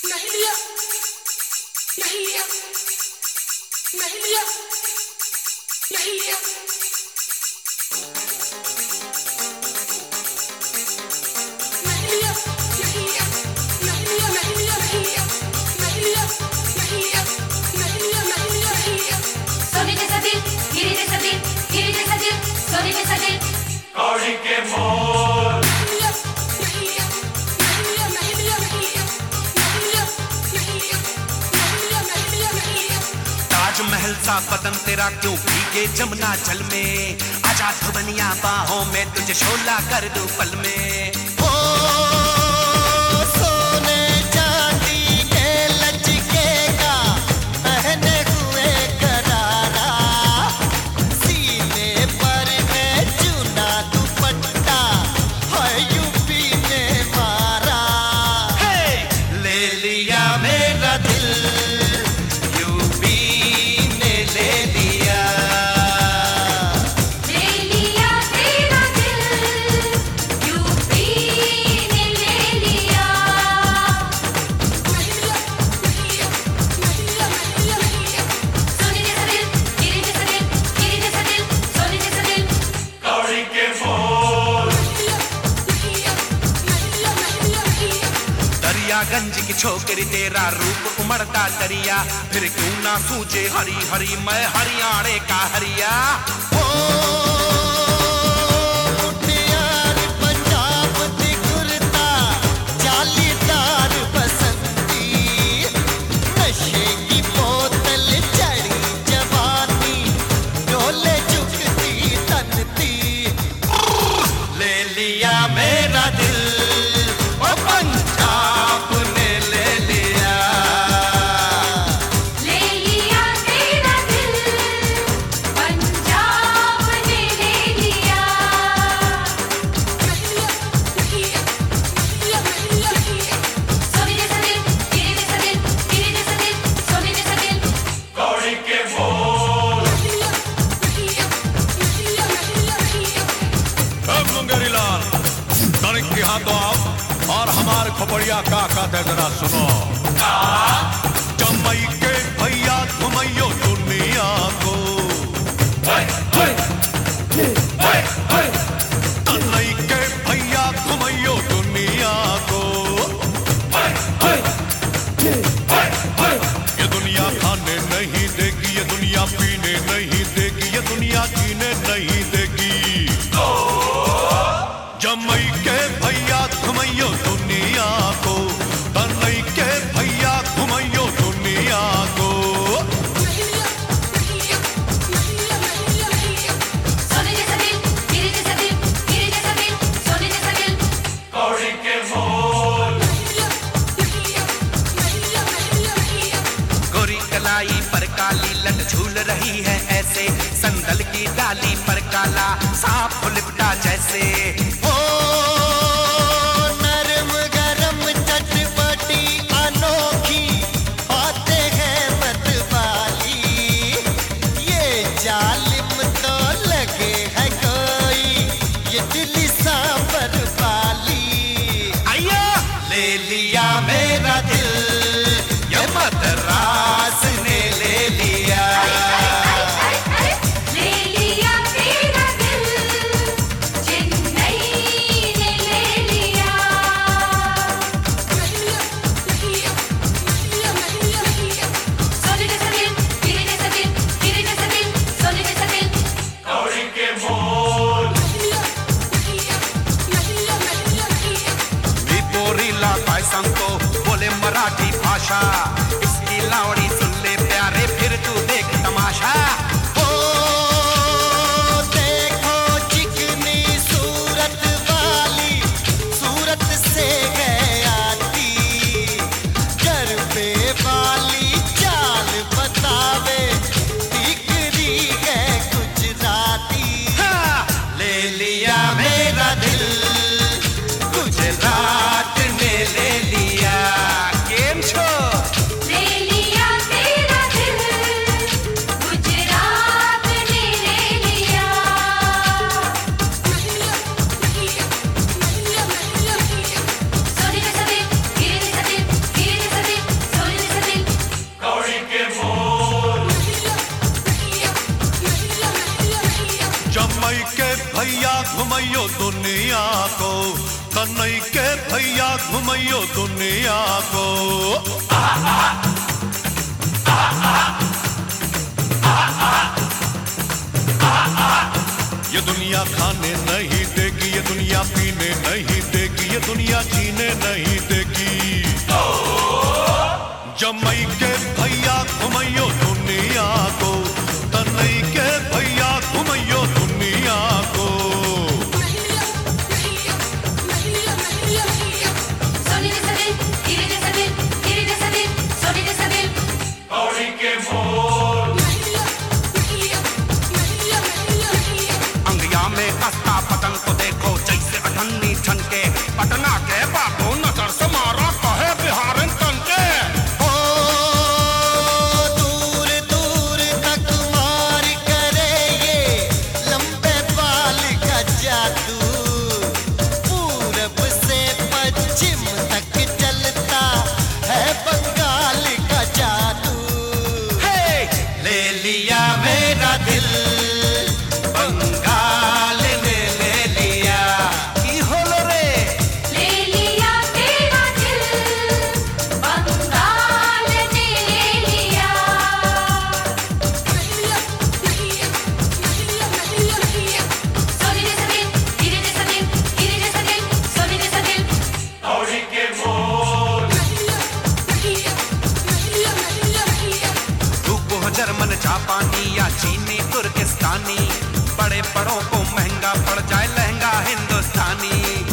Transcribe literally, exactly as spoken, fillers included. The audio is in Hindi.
नहीं लिया नहीं लिया नहीं लिया नहीं लिया नहीं लिया नहीं लिया नहीं लिया नहीं लिया नहीं लिया नहीं लिया नहीं लिया नहीं लिया नहीं लिया नहीं लिया सोने जैसा दिल हीरे जैसा दिल हीरे जैसा दिल सोने जैसा दिल कौड़ी के मोल महल सा बदन तेरा क्यों भीगे जमुना जल में आजा धुबनिया बाहों में तुझे शोला कर दूं पल में ओ सोने चांदी के लचकेगा पहने हुए करारा सीने पर है चुना दुपट्टा है यूपी ने मारा हे ले लिया मेरा दिल गंज की छोकरी तेरा रूप उमड़ता दरिया फिर क्यों ना सूझे हरी हरी मैं हरियाणे का हरिया ओ मुटियार पंजाब दी गुरता जालीदार बसंती नशे की बोतल चढ़ी जवानी डोले झुकती तनती ले लिया मेरा दिल ओ पंजाब तो आप और हमारे खोपड़िया का कहते जरा सुनो जमई के भैया घुमैयो दुनिया को तनई के भैया घुमैयो दुनिया को ये दुनिया खाने नहीं देगी ये दुनिया पीने नहीं देगी ये दुनिया जीने नहीं देगी जमई के भैया घुमैयो दुनिया को तनई के भैया घुमैयो दुनिया को सोने जैसा दिल हीरे जैसा दिल हीरे जैसा दिल सोने जैसा दिल कौड़ी के मोल गोरी कलाई पर काली लट झूल रही है ऐसे संदल की डाली पर काला सांप लिपटा जैसे मेरा दिल ये मद्रास ने ले लिया ले लिया मेरा दिल चेन्नई ने ले लिया नहीं लिया नहीं लिया नहीं लिया नहीं लिया नहीं लिया सोने जैसा दिल हीरे जैसा दिल हीरे जैसा दिल सोने जैसा दिल कौड़ी के मोल नहीं लिया नहीं लिया नहीं लिया नहीं लिया नहीं लिया मी पोरीला काय सांगतो बोले मराठी भाषा इसकी लावणी सुन ले प्यारे फिर तू देख तमाशा ओ देखो चिकनी सूरत वाली सूरत से है आती गरबे वाली चाल बतावे दिखरी है गुजराती हाँ, ले लिया मेरा दिल गुजरात ने ले लिया गेम छो जमाई के भैया घुमैयो दुनिया को, तनई के भैया घुमैयो दुनिया को। ये दुनिया खाने नहीं देगी, ये दुनिया पीने नहीं देगी, ये दुनिया जीने नहीं देगी। जमाई के भैया घुमैयो दुनिया को, तनई के भैया घुमैयो दुनिया को। सोनी दे सदिल गिरी दे सदिल गिरी दे सदिल सोनी दे सदिल कौड़ी के मोल अंगिया में कसता पतंग को देखो जैसे अठन्नी ठनके, पटना के बाबू नजर से मारा कहे बिहारन तनके। ओ दूर दूर तक मार करे ये लंबे बाल का जादू, पूरब से पश्चिम तक चलता है बंगाल का जादू। हे ले लिया मेरा दिल बंगाल ने ले लिया, की होलो रे ले लिया तेरा दिल बंगाल ने ले लिया सोनी दे सदिल गिरी दे सदिल गिरी दे सदिल सोनी दे सदिल कौड़ी के मोल रूप हो जर्मन जापानी या चीनी तुर्किस्तानी, बड़े बड़ों को महंगा पड़ जाए लहंगा हिंदुस्तानी।